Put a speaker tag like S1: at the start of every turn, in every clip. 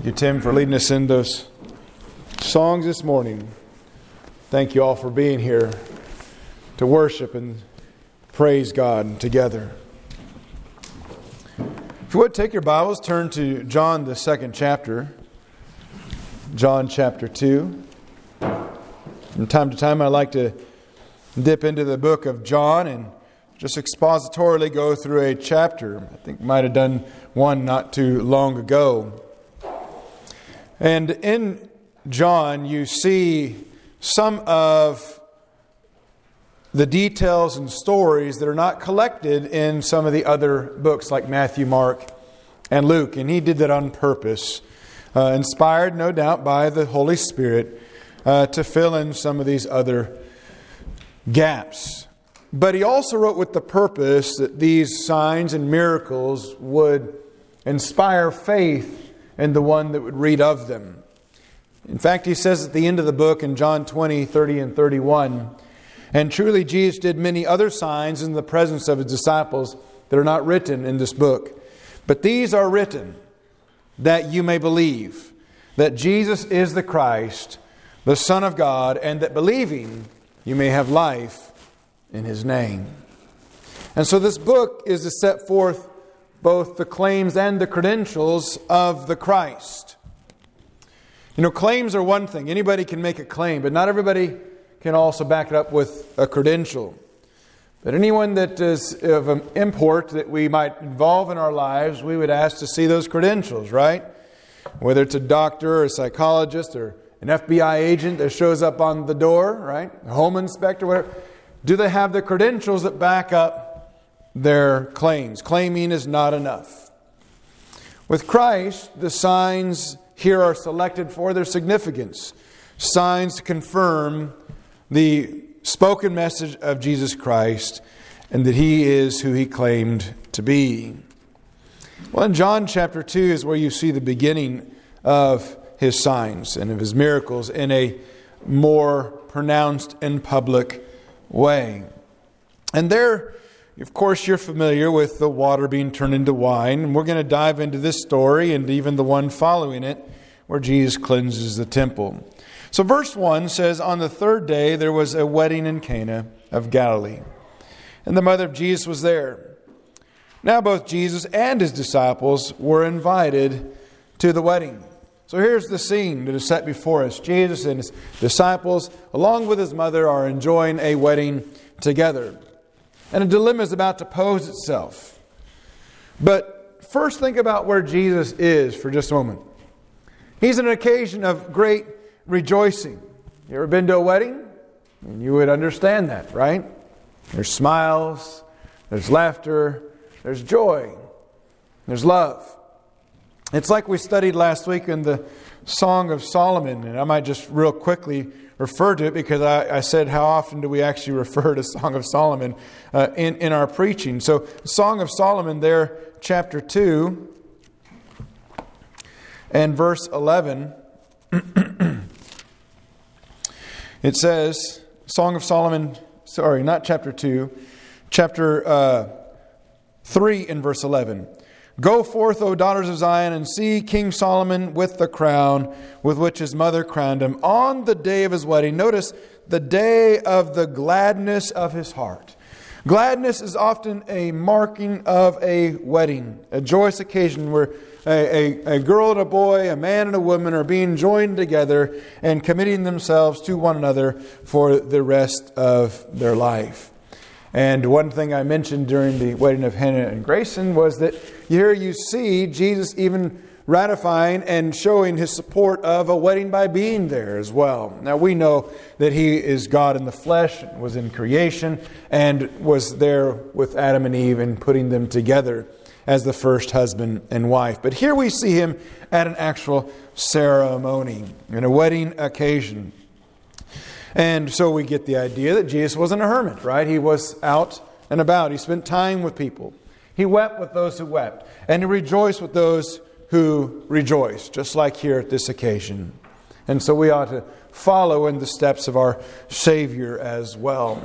S1: you, Tim, for leading us in those songs this morning. Thank you all for being here to worship and praise God together. If you would, take your Bibles, turn to John, the second chapter. John chapter 2. From time to time, I like to dip into the book of John and just expositorily go through a chapter. I think might have done one not too long ago. And in John, you see some of the details and stories that are not collected in some of the other books like Matthew, Mark, and Luke. And he did that on purpose, inspired, no doubt, by the Holy Spirit to fill in some of these other gaps. But he also wrote with the purpose that these signs and miracles would inspire faith in the one that would read of them. In fact, he says at the end of the book in John 20, 30 and 31, "And truly Jesus did many other signs in the presence of his disciples that are not written in this book. But these are written that you may believe that Jesus is the Christ, the Son of God, and that believing you may have life in His name." And so this book is to set forth both the claims and the credentials of the Christ. You know, claims are one thing. Anybody can make a claim, but not everybody can also back it up with a credential. But anyone that is of an import that we might involve in our lives, we would ask to see those credentials, right? Whether it's a doctor or a psychologist or an FBI agent that shows up on the door, right? A home inspector, whatever. Do they have the credentials that back up their claims? Claiming is not enough. With Christ, the signs here are selected for their significance. Signs to confirm the spoken message of Jesus Christ and that He is who He claimed to be. Well, in John chapter 2 is where you see the beginning of His signs and of His miracles in a more pronounced and public way. And there, of course, you're familiar with the water being turned into wine. And we're going to dive into this story and even the one following it where Jesus cleanses the temple. So verse 1 says, "On the third day there was a wedding in Cana of Galilee, and the mother of Jesus was there. Now both Jesus and His disciples were invited to the wedding." So here's the scene that is set before us. Jesus and His disciples, along with His mother, are enjoying a wedding together. And a dilemma is about to pose itself. But first think about where Jesus is for just a moment. He's an occasion of great rejoicing. You ever been to a wedding? And you would understand that, right? There's smiles, there's laughter, there's joy, there's love. It's like we studied last week in the Song of Solomon, and I might just real quickly refer to it because I said how often do we actually refer to Song of Solomon in our preaching. So Song of Solomon there, chapter 2 and verse 11, it says, Song of Solomon, sorry, not chapter 2, chapter 3 and verse 11. "Go forth, O daughters of Zion, and see King Solomon with the crown with which his mother crowned him on the day of his wedding." Notice, the day of the gladness of his heart. Gladness is often a marking of a wedding, a joyous occasion where a girl and a boy, a man and a woman are being joined together and committing themselves to one another for the rest of their life. And one thing I mentioned during the wedding of Hannah and Grayson was that here you see Jesus even ratifying and showing His support of a wedding by being there as well. Now we know that He is God in the flesh, was in creation, and was there with Adam and Eve and putting them together as the first husband and wife. But here we see Him at an actual ceremony, in a wedding occasion. And so we get the idea that Jesus wasn't a hermit, right? He was out and about. He spent time with people. He wept with those who wept. And He rejoiced with those who rejoiced, just like here at this occasion. And so we ought to follow in the steps of our Savior as well.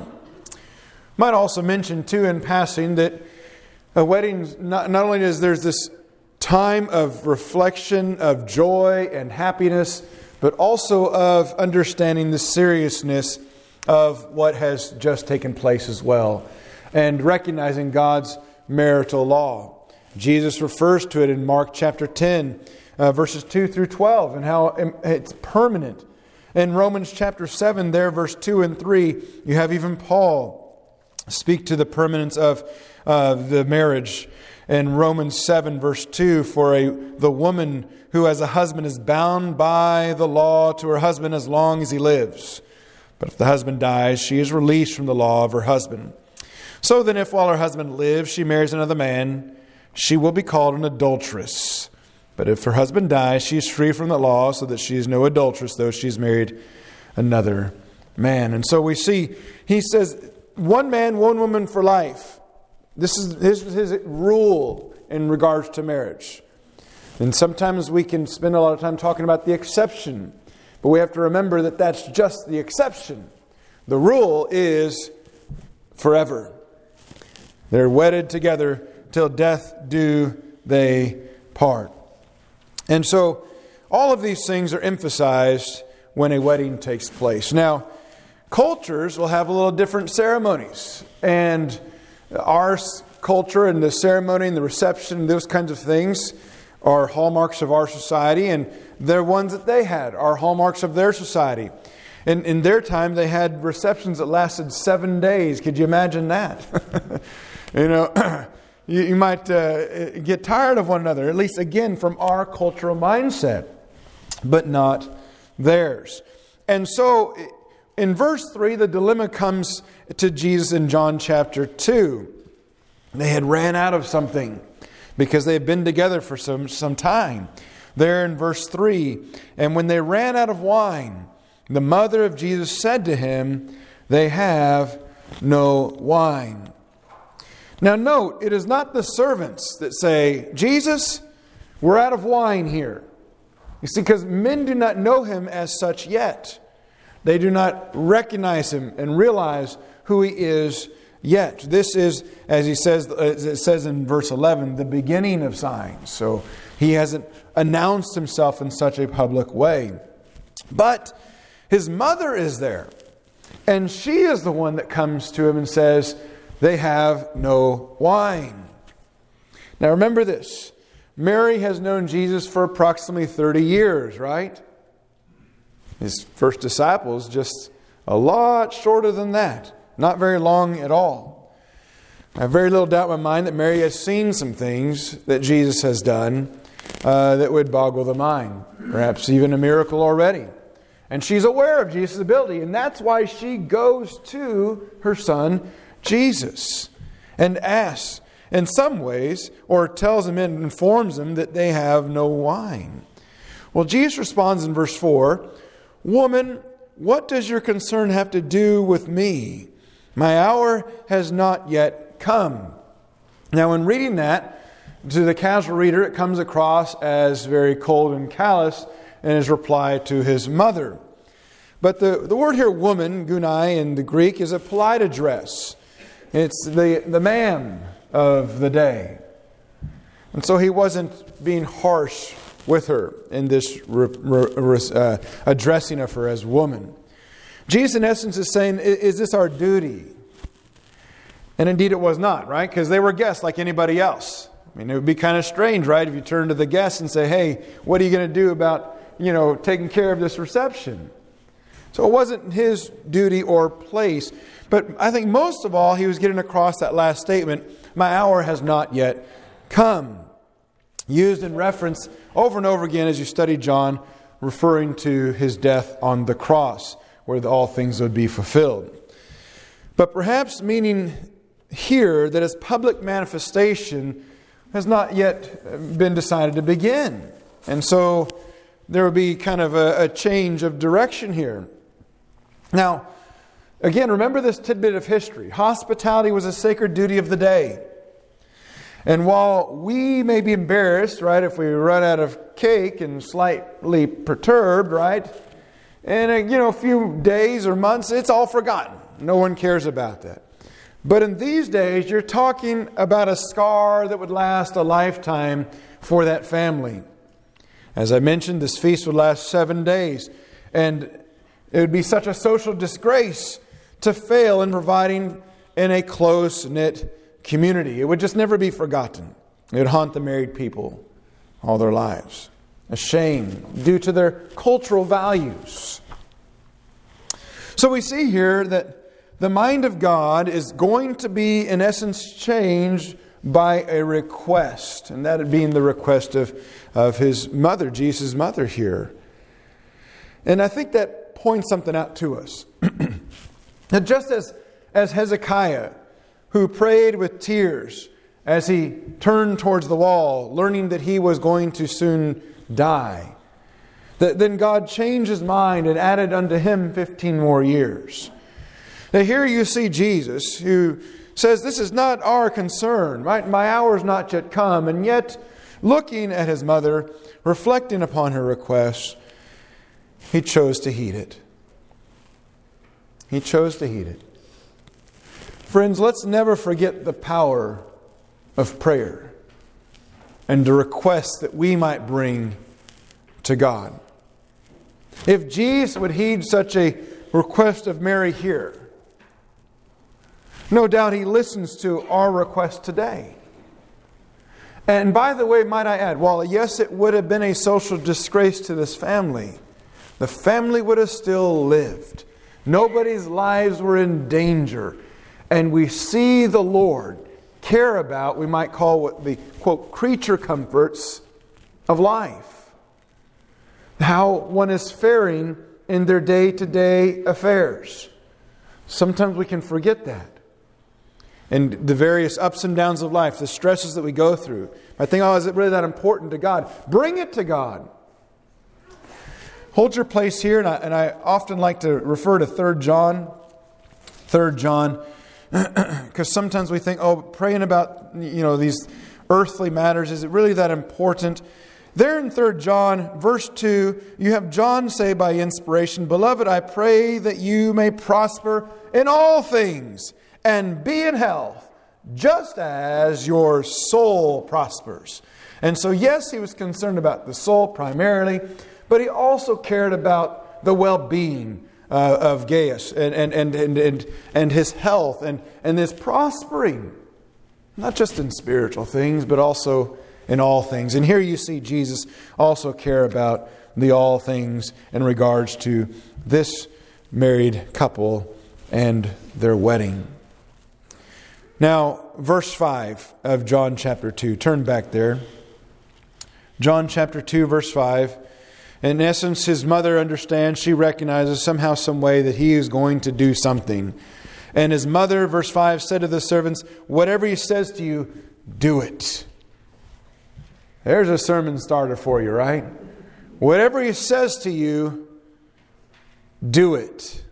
S1: Might also mention, too, in passing, that a wedding, not only is there's this time of reflection, of joy and happiness, but also of understanding the seriousness of what has just taken place as well, and recognizing God's marital law. Jesus refers to it in Mark chapter 10, verses 2 through 12, and how it's permanent. In Romans chapter 7, there, verse 2 and 3, you have even Paul speak to the permanence of the marriage. In Romans 7, verse 2, for the woman who has a husband is bound by the law to her husband as long as he lives. But if the husband dies, she is released from the law of her husband. So then, if while her husband lives, she marries another man, she will be called an adulteress. But if her husband dies, she is free from the law, so that she is no adulteress, though she has married another man. And so we see, he says, one man, one woman for life. This is his rule in regards to marriage. And sometimes we can spend a lot of time talking about the exception. But we have to remember that that's just the exception. The rule is forever. They're wedded together till death do they part. And so all of these things are emphasized when a wedding takes place. Now, cultures will have a little different ceremonies. And our culture and the ceremony and the reception, those kinds of things are hallmarks of our society, and they're ones that they had are hallmarks of their society. And in their time, they had receptions that lasted 7 days. Could you imagine that? You might get tired of one another, at least again from our cultural mindset, but not theirs. And so in verse 3, the dilemma comes to Jesus in John chapter 2. They had ran out of something because they had been together for some time. There in verse 3, and when they ran out of wine, the mother of Jesus said to him, they have no wine. Now note, it is not the servants that say, Jesus, we're out of wine here. You see, because men do not know him as such yet. They do not recognize him and realize who he is yet. This is, as it says in verse 11, the beginning of signs. So he hasn't announced himself in such a public way. But his mother is there. And she is the one that comes to him and says, they have no wine. Now remember this. Mary has known Jesus for approximately 30 years, right? His first disciples just a lot shorter than that. Not very long at all. I have very little doubt in my mind that Mary has seen some things that Jesus has done that would boggle the mind. Perhaps even a miracle already. And she's aware of Jesus' ability. And that's why she goes to her son, Jesus, and asks in some ways, or tells him and informs him that they have no wine. Well, Jesus responds in verse 4, Woman, what does your concern have to do with me? My hour has not yet come. Now, in reading that, to the casual reader, it comes across as very cold and callous in his reply to his mother. But the word here, woman, gunai in the Greek, is a polite address. It's the man of the day. And so he wasn't being harsh with her in this addressing of her as woman. Jesus, in essence, is saying, is this our duty? And indeed it was not, right? Because they were guests like anybody else. I mean, it would be kind of strange, right? If you turn to the guests and say, hey, what are you going to do about, taking care of this reception? So it wasn't his duty or place. But I think most of all, he was getting across that last statement, my hour has not yet come. Used in reference over and over again as you study John, referring to his death on the cross, where all things would be fulfilled. But perhaps meaning here that his public manifestation has not yet been decided to begin. And so there would be kind of a change of direction here. Now, again, remember this tidbit of history. Hospitality was a sacred duty of the day. And while we may be embarrassed, right, if we run out of cake and slightly perturbed, right, in a few days or months, it's all forgotten. No one cares about that. But in these days, you're talking about a scar that would last a lifetime for that family. As I mentioned, this feast would last 7 days. And it would be such a social disgrace to fail in providing in a close-knit community. It would just never be forgotten. It would haunt the married people all their lives. A shame due to their cultural values. So we see here that the mind of God is going to be, in essence, changed by a request. And that being the request of His mother, Jesus' mother here. And I think that points something out to us. That just as Hezekiah, who prayed with tears as he turned towards the wall, learning that he was going to soon die, then God changed His mind and added unto him 15 more years. Now here you see Jesus, who says, this is not our concern, right? My hour is not yet come. And yet, looking at His mother, reflecting upon her request, He chose to heed it. He chose to heed it. Friends, let's never forget the power of prayer and the requests that we might bring to God. If Jesus would heed such a request of Mary here, no doubt He listens to our request today. And by the way, might I add, while yes, it would have been a social disgrace to this family, the family would have still lived. Nobody's lives were in danger. And we see the Lord care about, we might call what the, quote, creature comforts of life. How one is faring in their day-to-day affairs. Sometimes we can forget that. And the various ups and downs of life, the stresses that we go through. I think, is it really that important to God? Bring it to God. Hold your place here, and I often like to refer to 3 John. 3 John, because sometimes we think, praying about these earthly matters, is it really that important? There in 3 John, verse 2, you have John say by inspiration, Beloved, I pray that you may prosper in all things and be in health, just as your soul prospers. And so, yes, he was concerned about the soul primarily, but he also cared about the well-being of Gaius and his health and his prospering, not just in spiritual things, but also in all things. And here you see Jesus also care about the all things in regards to this married couple and their wedding. Now, verse 5 of John chapter 2. Turn back there. John chapter 2, verse 5. In essence, his mother understands, she recognizes somehow, some way that he is going to do something. And his mother, verse 5, said to the servants, Whatever he says to you, do it. There's a sermon starter for you, right? Whatever he says to you, do it.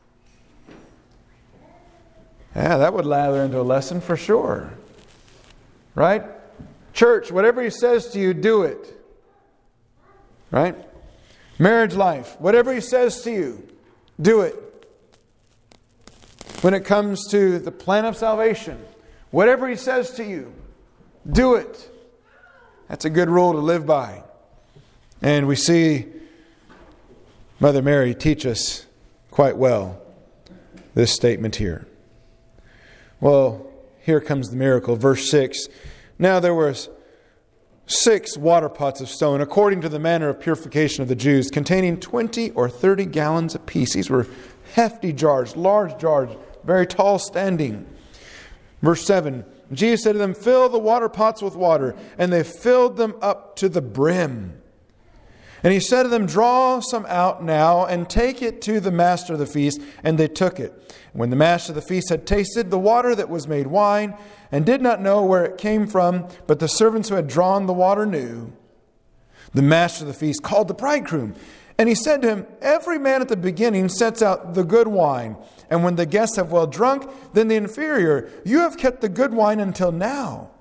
S1: Yeah, that would lather into a lesson for sure. Right? Church, whatever he says to you, do it. Right? Marriage life, whatever he says to you, do it. When it comes to the plan of salvation, whatever he says to you, do it. That's a good rule to live by. And we see Mother Mary teach us quite well this statement here. Well, here comes the miracle. Verse 6. Now there was 6 water pots of stone, according to the manner of purification of the Jews, containing 20 or 30 gallons apiece. These were hefty jars, large jars, very tall standing. Verse 7. Jesus said to them, Fill the water pots with water. And they filled them up to the brim. And he said to them, Draw some out now and take it to the master of the feast. And they took it. When the master of the feast had tasted the water that was made wine, and did not know where it came from, but the servants who had drawn the water knew, the master of the feast called the bridegroom. And he said to him, Every man at the beginning sets out the good wine, and when the guests have well drunk, then the inferior. You have kept the good wine until now.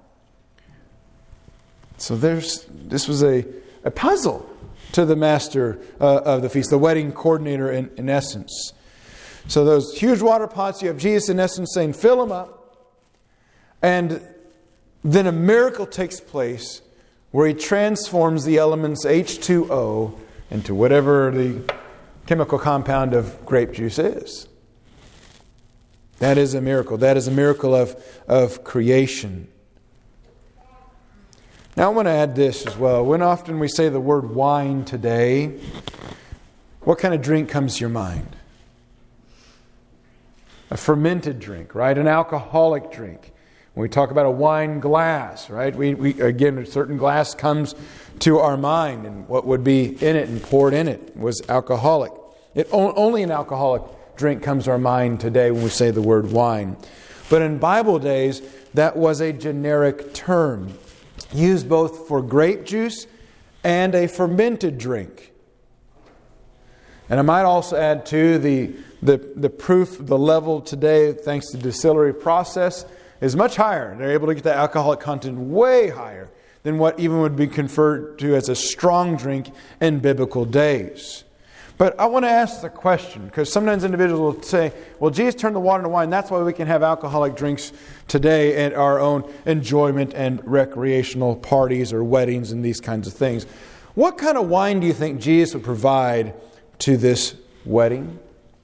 S1: So this was a puzzle to the master of the feast, the wedding coordinator in essence. So those huge water pots, you have Jesus in essence saying, fill them up. And then a miracle takes place where He transforms the elements H2O into whatever the chemical compound of grape juice is. That is a miracle. That is a miracle of creation. Now I want to add this as well. When often we say the word wine today, what kind of drink comes to your mind? A fermented drink, right? An alcoholic drink. When we talk about a wine glass, right? We again, a certain glass comes to our mind, and what would be in it and poured in it was alcoholic. Only an alcoholic drink comes to our mind today when we say the word wine. But in Bible days, that was a generic term, used both for grape juice and a fermented drink. And I might also add too, the proof, the level today, thanks to the distillery process, is much higher. They're able to get the alcoholic content way higher than what even would be conferred to as a strong drink in biblical days. But I want to ask the question, because sometimes individuals will say, well, Jesus turned the water into wine, that's why we can have alcoholic drinks today at our own enjoyment and recreational parties or weddings and these kinds of things. What kind of wine do you think Jesus would provide to this wedding?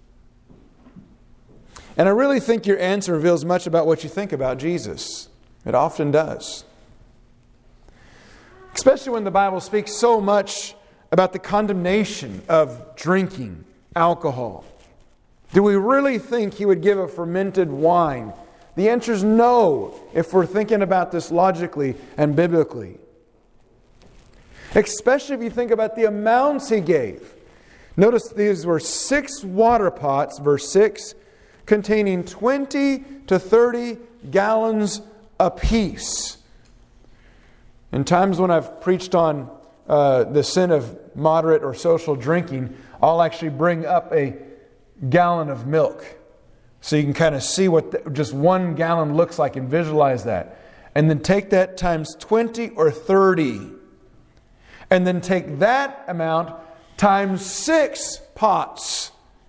S1: And I really think your answer reveals much about what you think about Jesus. It often does. Especially when the Bible speaks so much about the condemnation of drinking alcohol. Do we really think He would give a fermented wine? The answer is no, if we're thinking about this logically and biblically. Especially if you think about the amounts He gave. Notice these were 6 water pots, verse 6, containing 20 to 30 gallons apiece. In times when I've preached on the sin of moderate or social drinking, I'll actually bring up a gallon of milk. So you can kind of see what just 1 gallon looks like and visualize that. And then take that times 20 or 30. And then take that amount times 6 pots.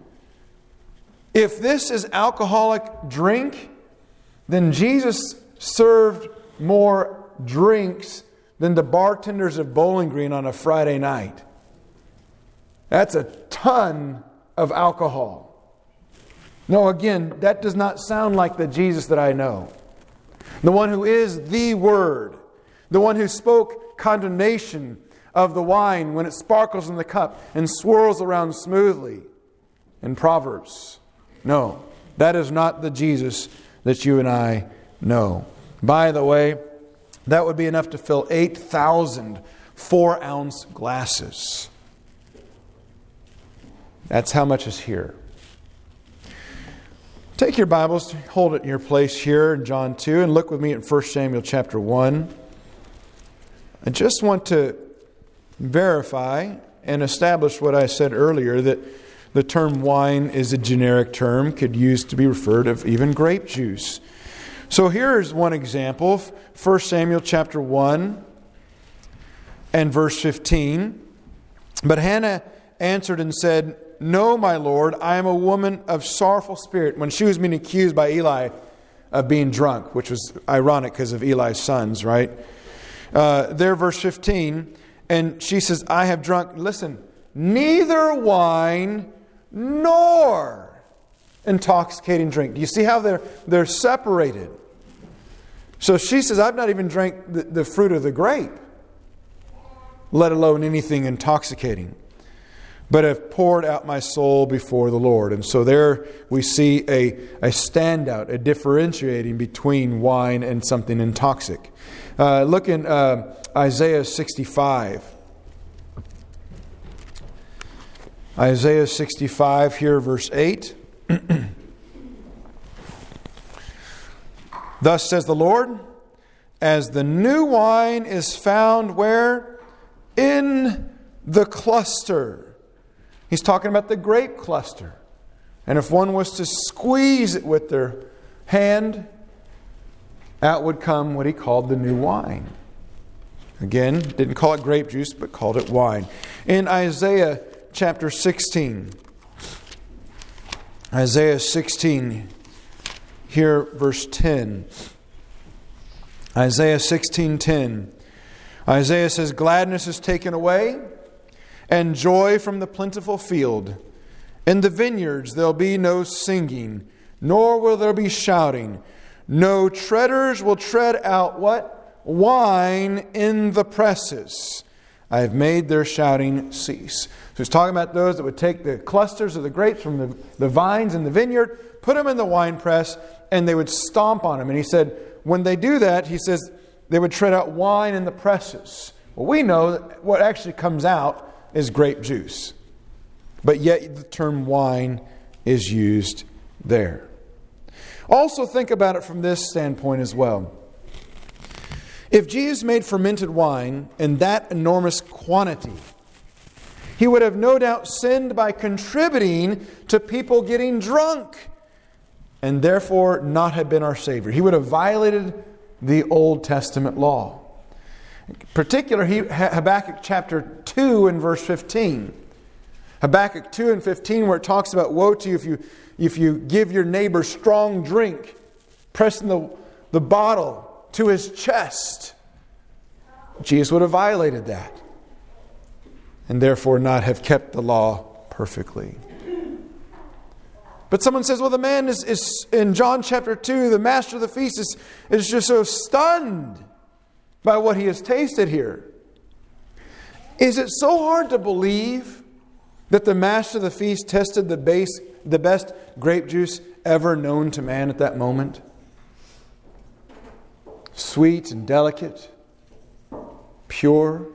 S1: If this is alcoholic drink, then Jesus served more drinks than the bartenders of Bowling Green on a Friday night. That's a ton of alcohol. No, again, that does not sound like the Jesus that I know. The one who is the Word. The one who spoke condemnation of the wine when it sparkles in the cup and swirls around smoothly in Proverbs. No, that is not the Jesus that you and I know. By the way, that would be enough to fill 8,000 4-ounce glasses. That's how much is here. Take your Bibles, hold it in your place here in John 2, and look with me at 1 Samuel chapter 1. I just want to verify and establish what I said earlier, that the term wine is a generic term, could use to be referred of even grape juice. So here's one example, 1 Samuel chapter 1 and verse 15. But Hannah answered and said, "No, my Lord, I am a woman of sorrowful spirit." When she was being accused by Eli of being drunk, which was ironic because of Eli's sons, right? There, verse 15, and she says, "I have drunk," listen, "neither wine nor intoxicating drink." Do you see how they're separated? So she says, "I've not even drank the fruit of the grape, let alone anything intoxicating, but have poured out my soul before the Lord." And so there we see a standout, a differentiating between wine and something intoxic. Look in Isaiah 65. Isaiah 65, here, verse 8. "Thus says the Lord, as the new wine is found where? In the cluster." He's talking about the grape cluster. And if one was to squeeze it with their hand, out would come what he called the new wine. Again, didn't call it grape juice, but called it wine. In Isaiah chapter 16. Isaiah 16, here verse 10. Isaiah 16:10. Isaiah says, "Gladness is taken away, and joy from the plentiful field. In the vineyards there'll be no singing, nor will there be shouting. No treaders will tread out" what? "Wine in the presses. I have made their shouting cease." So he's talking about those that would take the clusters of the grapes from the vines in the vineyard, put them in the wine press, and they would stomp on them. And he said, when they do that, he says, they would tread out wine in the presses. Well, we know that what actually comes out is grape juice. But yet the term wine is used there. Also think about it from this standpoint as well. If Jesus made fermented wine in that enormous quantity, He would have no doubt sinned by contributing to people getting drunk, and therefore not have been our Savior. He would have violated the Old Testament law. In particular, Habakkuk chapter 2 and verse 15. Habakkuk 2 and 15, where it talks about, "Woe to you if you give your neighbor strong drink, pressing the bottle to his chest." Jesus would have violated that, and therefore not have kept the law perfectly. But someone says, well, the man is in John chapter 2, the master of the feast is just so stunned by what he has tasted here. Is it so hard to believe that the master of the feast tested the best grape juice ever known to man at that moment? Sweet and delicate, pure.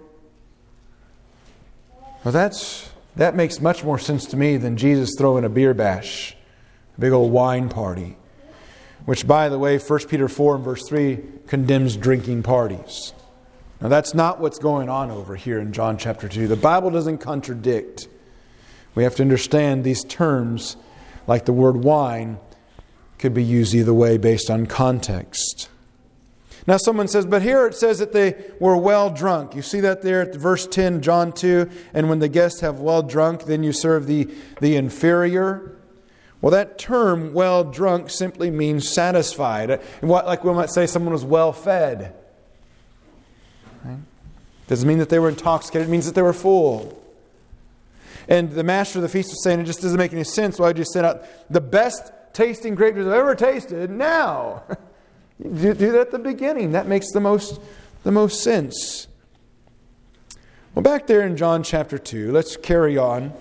S1: Well, that makes much more sense to me than Jesus throwing a beer bash, a big old wine party. Which, by the way, 1 Peter 4 and verse 3 condemns drinking parties. Now, that's not what's going on over here in John chapter 2. The Bible doesn't contradict. We have to understand these terms, like the word wine, could be used either way based on context. Now someone says, but here it says that they were well drunk. You see that there at verse 10, John 2, "And when the guests have well drunk, then you serve the inferior." Well, that term, well drunk, simply means satisfied. Like we might say someone was well fed. Right? Doesn't mean that they were intoxicated. It means that they were full. And the master of the feast was saying, it just doesn't make any sense. Why would you send out the best tasting grape juice I've ever tasted now? Do that at the beginning. That makes the most sense. Well, back there in John chapter 2, let's carry on.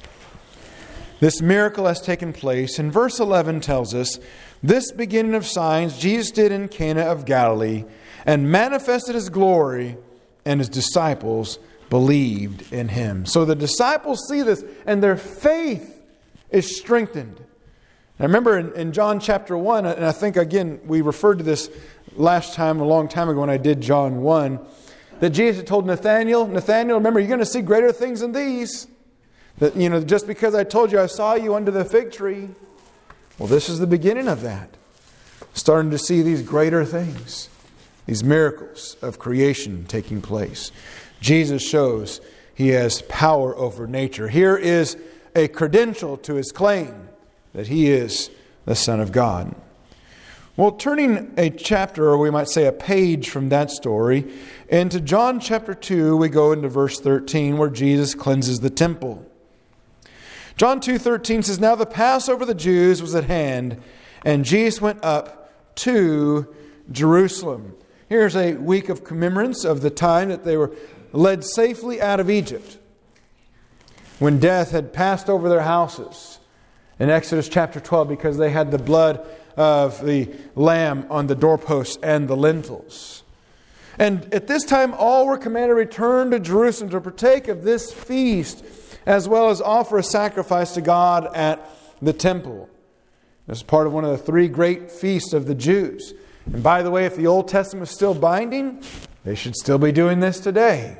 S1: This miracle has taken place. And verse 11 tells us, "This beginning of signs Jesus did in Cana of Galilee, and manifested His glory, and His disciples believed in Him." So the disciples see this, and their faith is strengthened. I remember in John chapter 1, and I think, again, we referred to this last time, a long time ago when I did John 1, that Jesus had told Nathanael, remember, you're going to see greater things than these. That, just because I told you I saw you under the fig tree. Well, this is the beginning of that. Starting to see these greater things. These miracles of creation taking place. Jesus shows He has power over nature. Here is a credential to His claim that He is the Son of God. Well, turning a chapter, or we might say a page from that story, into John chapter 2, we go into verse 13 where Jesus cleanses the temple. John 2:13 says, "Now the Passover of the Jews was at hand, and Jesus went up to Jerusalem." Here's a week of commemorance of the time that they were led safely out of Egypt, when death had passed over their houses. In Exodus chapter 12, because they had the blood of the lamb on the doorposts and the lintels. And at this time, all were commanded to return to Jerusalem to partake of this feast, as well as offer a sacrifice to God at the temple. This is part of one of the three great feasts of the Jews. And by the way, if the Old Testament was still binding, they should still be doing this today.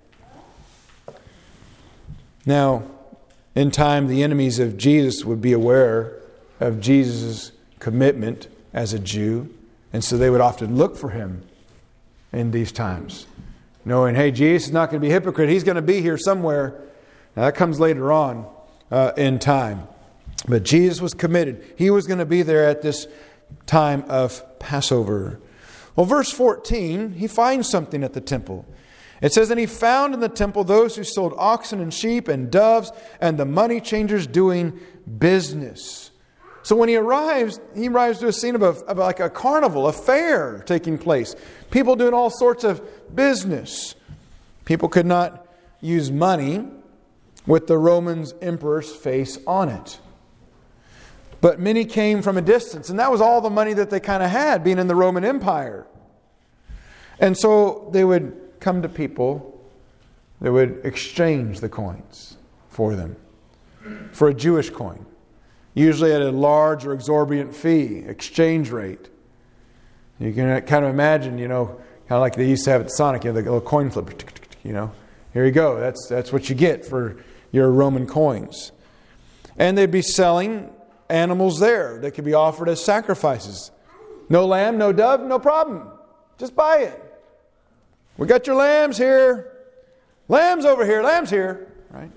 S1: Now, in time, the enemies of Jesus would be aware of Jesus' commitment as a Jew, and so they would often look for Him in these times, knowing, hey, Jesus is not going to be a hypocrite. He's going to be here somewhere. Now, that comes later on in time. But Jesus was committed. He was going to be there at this time of Passover. Well, verse 14, he finds something at the temple. It says, and he found in the temple those who sold oxen and sheep and doves and the money changers doing business. So when he arrives to a scene of like a carnival, a fair taking place. People doing all sorts of business. People could not use money with the Roman emperor's face on it. But many came from a distance, and that was all the money that they kind of had, being in the Roman Empire. And so they would come to people that would exchange the coins for them, for a Jewish coin, usually at a large or exorbitant fee, exchange rate. You can kind of imagine, kind of like they used to have at Sonic, the little coin flip, here you go. That's what you get for your Roman coins. And they'd be selling animals there that could be offered as sacrifices. No lamb, no dove, no problem. Just buy it. We got your lambs here. Lambs over here. Lambs here. Right?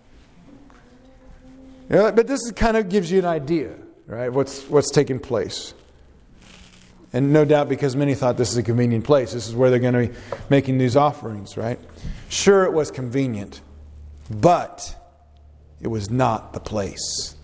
S1: But this kind of gives you an idea, right? What's taking place. And no doubt because many thought this is a convenient place. This is where they're going to be making these offerings, right? Sure, it was convenient. But it was not the place.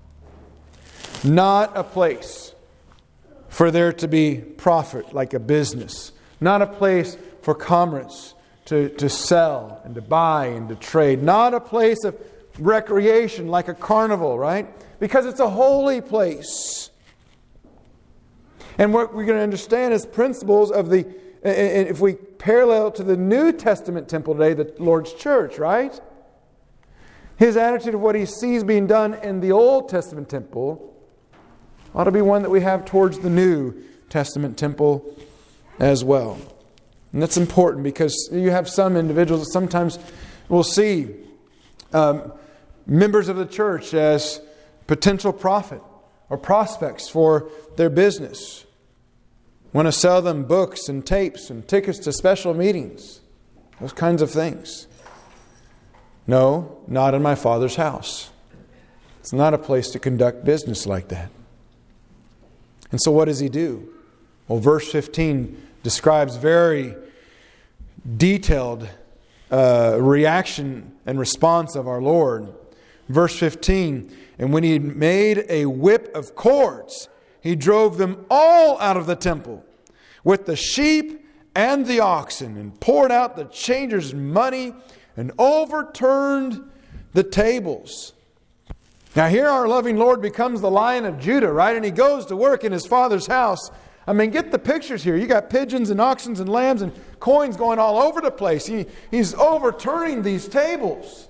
S1: Not a place for there to be profit like a business. Not a place for commerce to sell and to buy and to trade. Not a place of recreation like a carnival, right? Because it's a holy place. And what we're going to understand is principles of if we parallel to the New Testament temple today, the Lord's church, right? His attitude of what he sees being done in the Old Testament temple ought to be one that we have towards the New Testament temple as well. And that's important because you have some individuals that sometimes will see members of the church as potential profit or prospects for their business. Want to sell them books and tapes and tickets to special meetings. Those kinds of things. No, not in my Father's house. It's not a place to conduct business like that. And so what does he do? Well, verse 15 describes very detailed reaction and response of our Lord. Verse 15, and when he had made a whip of cords, he drove them all out of the temple with the sheep and the oxen and poured out the changers' money and overturned the tables. Now here our loving Lord becomes the Lion of Judah, right? And he goes to work in his Father's house. I mean, get the pictures here. You got pigeons and oxen and lambs and coins going all over the place. He's overturning these tables.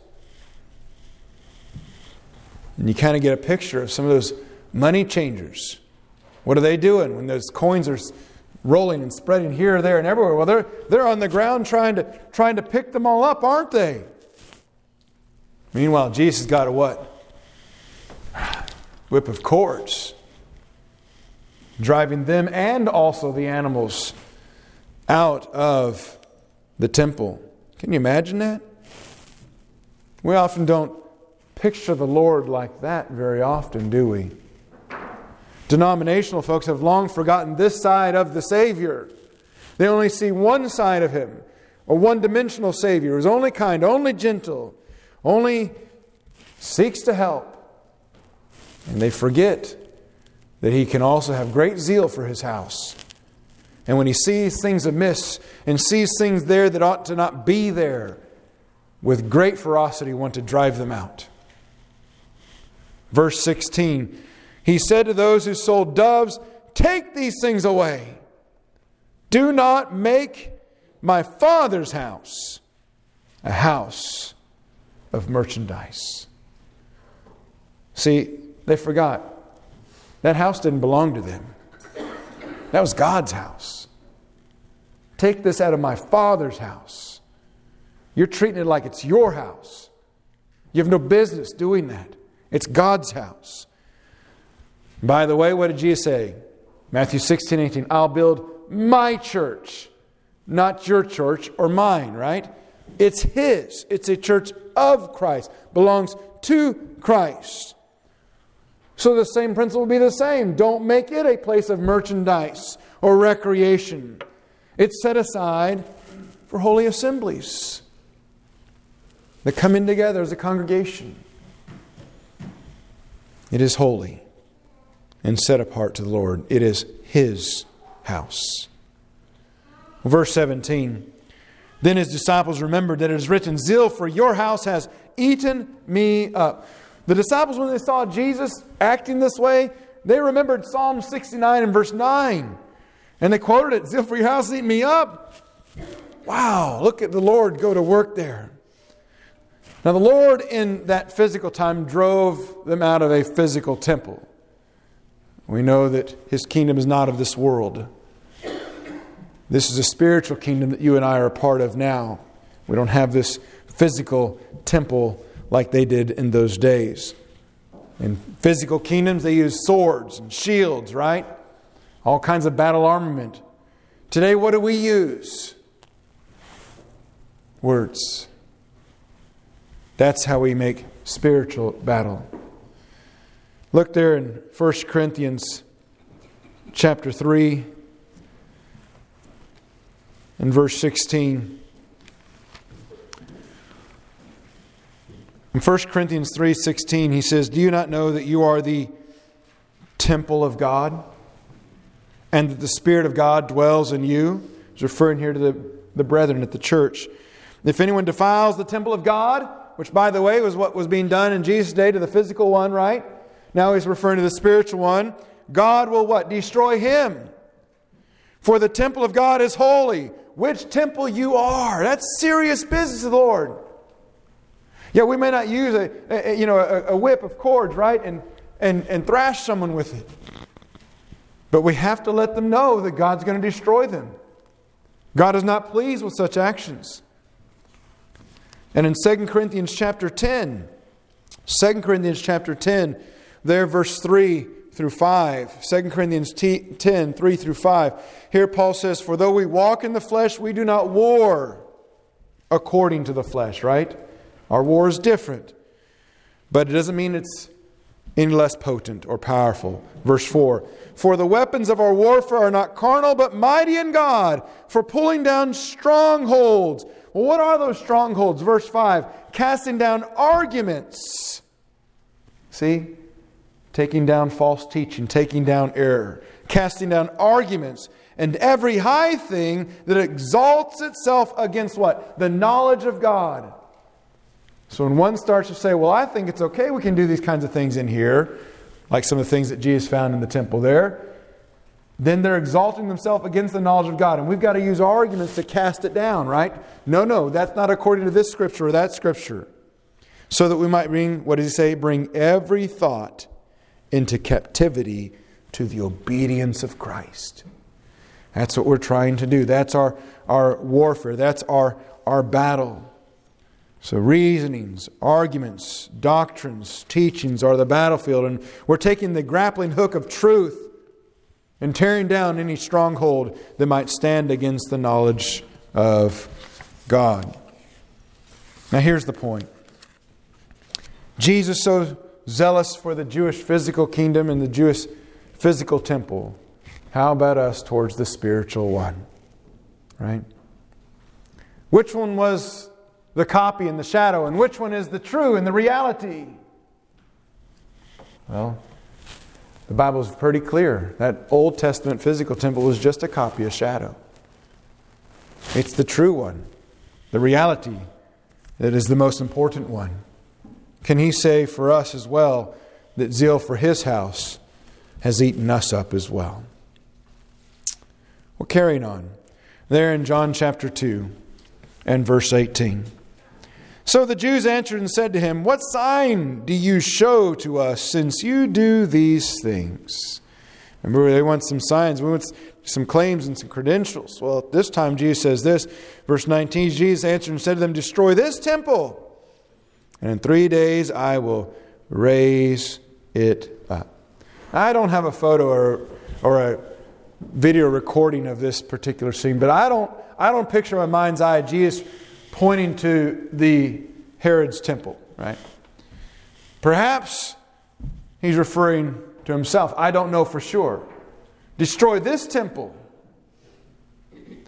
S1: And you kind of get a picture of some of those money changers. What are they doing when those coins are rolling and spreading here, there, and everywhere? Well, they're on the ground trying to pick them all up, aren't they? Meanwhile, Jesus got a what? Whip of cords, driving them and also the animals out of the temple. Can you imagine that? We often don't picture the Lord like that very often, do we? Denominational folks have long forgotten this side of the Savior. They only see one side of Him, a one-dimensional Savior who's only kind, only gentle, only seeks to help. And they forget that He can also have great zeal for His house. And when He sees things amiss and sees things there that ought to not be there, with great ferocity want to drive them out. Verse 16, He said to those who sold doves, "Take these things away. Do not make my Father's house a house of merchandise." See, they forgot. That house didn't belong to them. That was God's house. Take this out of my Father's house. You're treating it like it's your house. You have no business doing that. It's God's house. By the way, what did Jesus say? Matthew 16:18. I'll build my church, not your church or mine, right? It's His. It's a church of Christ. Belongs to Christ. So the same principle will be the same. Don't make it a place of merchandise or recreation. It's set aside for holy assemblies that come in together as a congregation. It is holy and set apart to the Lord. It is His house. Verse 17. Then His disciples remembered that it is written, zeal for your house has eaten me up. The disciples, when they saw Jesus acting this way, they remembered Psalm 69 and verse 9. And they quoted it, zeal for your house has eaten me up. Wow, look at the Lord go to work there. Now the Lord in that physical time drove them out of a physical temple. We know that His kingdom is not of this world. This is a spiritual kingdom that you and I are a part of now. We don't have this physical temple like they did in those days. In physical kingdoms, they use swords and shields, right? All kinds of battle armament. Today, what do we use? Words. That's how we make spiritual battle. Look there in 1 Corinthians chapter 3 and verse 16. In 1 Corinthians 3:16, he says, do you not know that you are the temple of God and that the Spirit of God dwells in you? He's referring here to the brethren at the church. If anyone defiles the temple of God, which by the way was what was being done in Jesus' day to the physical one, right? Now he's referring to the spiritual one. God will what? Destroy him. For the temple of God is holy. Which temple you are. That's serious business of the Lord. Yeah, we may not use a whip of cords, right? And thrash someone with it. But we have to let them know that God's going to destroy them. God is not pleased with such actions. And in 2 Corinthians chapter 10, there verse 3 through 5. 2 Corinthians 10, 3 through 5. Here Paul says, for though we walk in the flesh, we do not war according to the flesh, right? Our war is different. But it doesn't mean it's any less potent or powerful. Verse 4. For the weapons of our warfare are not carnal, but mighty in God, for pulling down strongholds. Well, what are those strongholds? Verse 5. Casting down arguments. See? Taking down false teaching, taking down error. Casting down arguments. And every high thing that exalts itself against what? The knowledge of God. So when one starts to say, well, I think it's okay, we can do these kinds of things in here, like some of the things that Jesus found in the temple there, then they're exalting themselves against the knowledge of God. And we've got to use our arguments to cast it down, right? No, that's not according to this scripture or that scripture. So that we might bring, what does he say? Bring every thought into captivity to the obedience of Christ. That's what we're trying to do. That's our warfare. That's our battle. So reasonings, arguments, doctrines, teachings are the battlefield. And we're taking the grappling hook of truth and tearing down any stronghold that might stand against the knowledge of God. Now here's the point. Jesus so zealous for the Jewish physical kingdom and the Jewish physical temple. How about us towards the spiritual one? Right? Which one was the copy and the shadow, and which one is the true and the reality? Well, the Bible is pretty clear. That Old Testament physical temple was just a copy, a shadow. It's the true one, the reality that is the most important one. Can he say for us as well that zeal for his house has eaten us up as well? Well, carrying on. There in John chapter 2 and verse 18. So the Jews answered and said to him, what sign do you show to us since you do these things? Remember, they want some signs. We want some claims and some credentials. Well, at this time Jesus says this. Verse 19, Jesus answered and said to them, destroy this temple, and in 3 days I will raise it up. I don't have a photo or a video recording of this particular scene, but I don't picture in my mind's eye Jesus pointing to the Herod's temple, right? Perhaps he's referring to himself. I don't know for sure. Destroy this temple.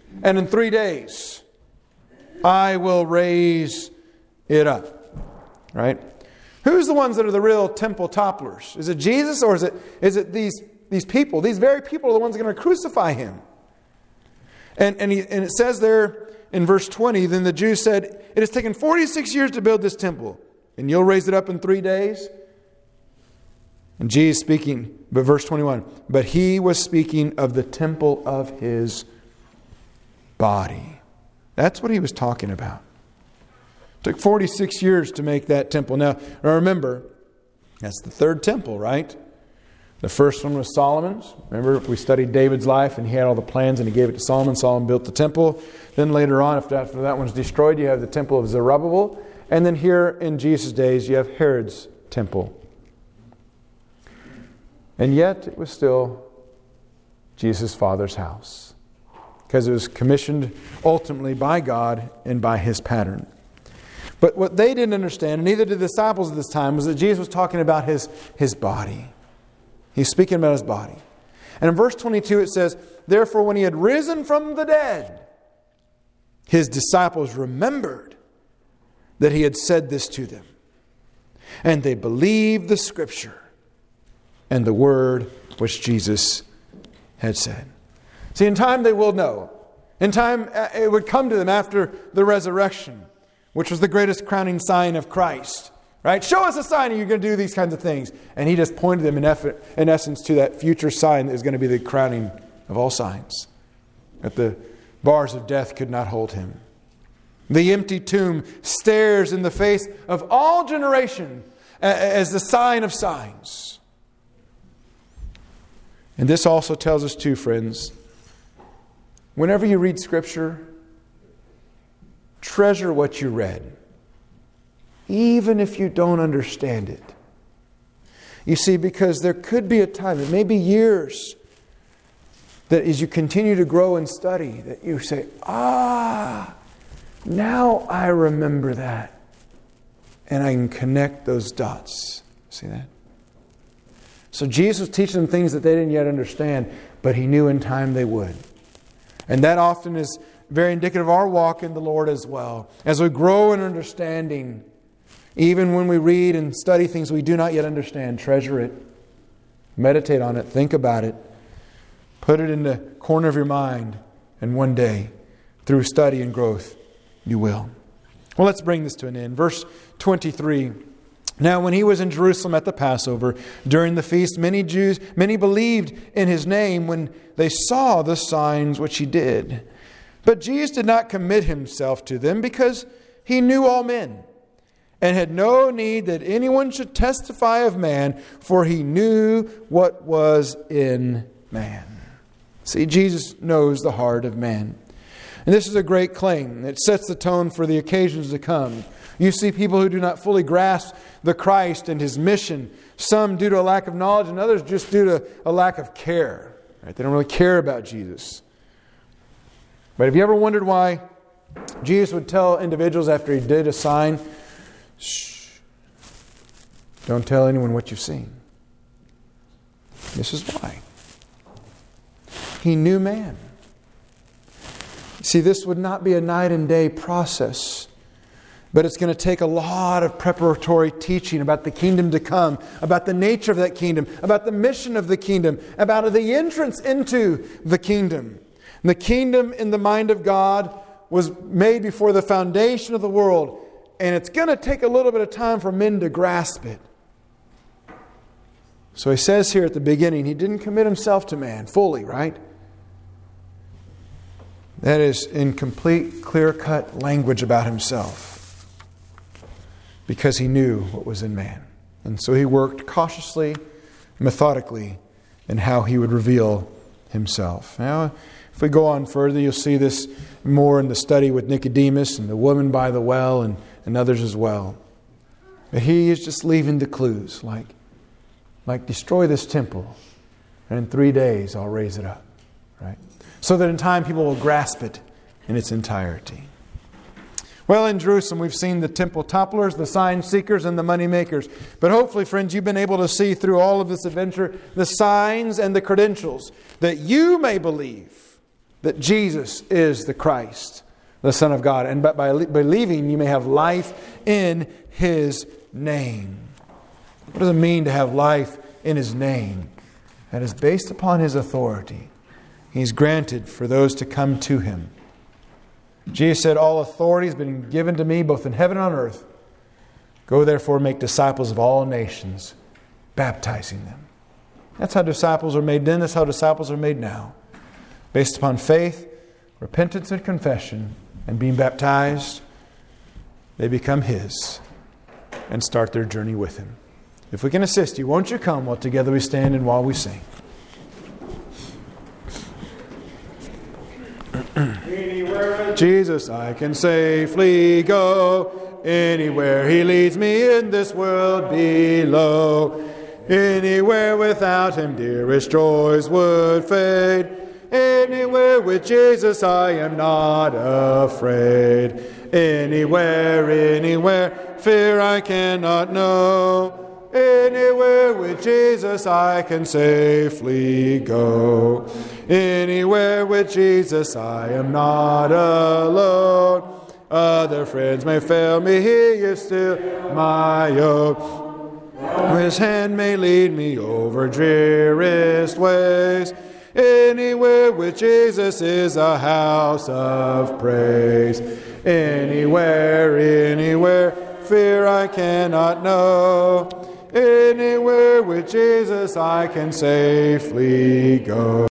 S1: and in 3 days I will raise it up. Right? Who's the ones that are the real temple topplers? Is it Jesus, or is it these people? These very people are the ones that are going to crucify Him. And it says there in verse 20, then the Jews said, it has taken 46 years to build this temple, and you'll raise it up in 3 days? And Jesus speaking, but verse 21, but He was speaking of the temple of His body. That's what He was talking about. It took 46 years to make that temple. Now remember, that's the third temple, right? The first one was Solomon's. Remember, we studied David's life and he had all the plans and he gave it to Solomon. Solomon built the temple. Then later on, after that one's destroyed, you have the temple of Zerubbabel. And then here in Jesus' days, you have Herod's temple. And yet, it was still Jesus' Father's house, because it was commissioned ultimately by God and by His pattern. But what they didn't understand, and neither did the disciples at this time, was that Jesus was talking about His body. He's speaking about His body. And in verse 22 it says, therefore when He had risen from the dead, His disciples remembered that He had said this to them. And they believed the Scripture and the word which Jesus had said. See, in time they will know. In time it would come to them after the resurrection, which was the greatest crowning sign of Christ. Right? Show us a sign and you're going to do these kinds of things. And He just pointed them in essence to that future sign that is going to be the crowning of all signs. That the bars of death could not hold Him. The empty tomb stares in the face of all generation as the sign of signs. And this also tells us too, friends, whenever you read Scripture, treasure what you read, even if you don't understand it. You see, because there could be a time, it may be years, that as you continue to grow and study, that you say, now I remember that. And I can connect those dots. See that? So Jesus was teaching them things that they didn't yet understand, but He knew in time they would. And that often is very indicative of our walk in the Lord as well. As we grow in understanding, even when we read and study things we do not yet understand, treasure it, meditate on it, think about it, put it in the corner of your mind, and one day, through study and growth, you will. Well, let's bring this to an end. Verse 23. Now, when He was in Jerusalem at the Passover, during the feast, many believed in His name when they saw the signs which He did. But Jesus did not commit Himself to them, because He knew all men, and had no need that anyone should testify of man, for He knew what was in man. See, Jesus knows the heart of man. And this is a great claim. It sets the tone for the occasions to come. You see people who do not fully grasp the Christ and His mission, some due to a lack of knowledge and others just due to a lack of care. Right? They don't really care about Jesus. But have you ever wondered why Jesus would tell individuals after He did a sign, shh, don't tell anyone what you've seen? This is why. He knew man. See, this would not be a night and day process. But it's going to take a lot of preparatory teaching about the kingdom to come, about the nature of that kingdom, about the mission of the kingdom, about the entrance into the kingdom. And the kingdom in the mind of God was made before the foundation of the world. And it's going to take a little bit of time for men to grasp it. So He says here at the beginning, He didn't commit Himself to man fully, right? That is in complete, clear-cut language about Himself. Because He knew what was in man. And so He worked cautiously, methodically, in how He would reveal Himself. Now, if we go on further, you'll see this more in the study with Nicodemus and the woman by the well and others as well. But He is just leaving the clues, like destroy this temple, and in 3 days I'll raise it up. Right? So that in time people will grasp it in its entirety. Well, in Jerusalem, we've seen the temple topplers, the sign seekers, and the money makers. But hopefully, friends, you've been able to see through all of this adventure the signs and the credentials that you may believe that Jesus is the Christ, the Son of God. And by believing, you may have life in His name. What does it mean to have life in His name? That is based upon His authority. He's granted for those to come to Him. Jesus said, all authority has been given to me, both in heaven and on earth. Go therefore make disciples of all nations, baptizing them. That's how disciples are made then. That's how disciples are made now. Based upon faith, repentance, and confession, and being baptized, they become His and start their journey with Him. If we can assist you, won't you come while together we stand and while we sing? Jesus, I can safely go anywhere He leads me in this world below. Anywhere without Him, dearest joys would fade. Anywhere with Jesus, I am not afraid. Anywhere, fear I cannot know. Anywhere with Jesus I can safely go. Anywhere with Jesus I am not alone. Other friends may fail me, He is still my own. His hand may lead me over drearest ways. Anywhere with Jesus is a house of praise. Anywhere, fear I cannot know. Anywhere with Jesus I can safely go.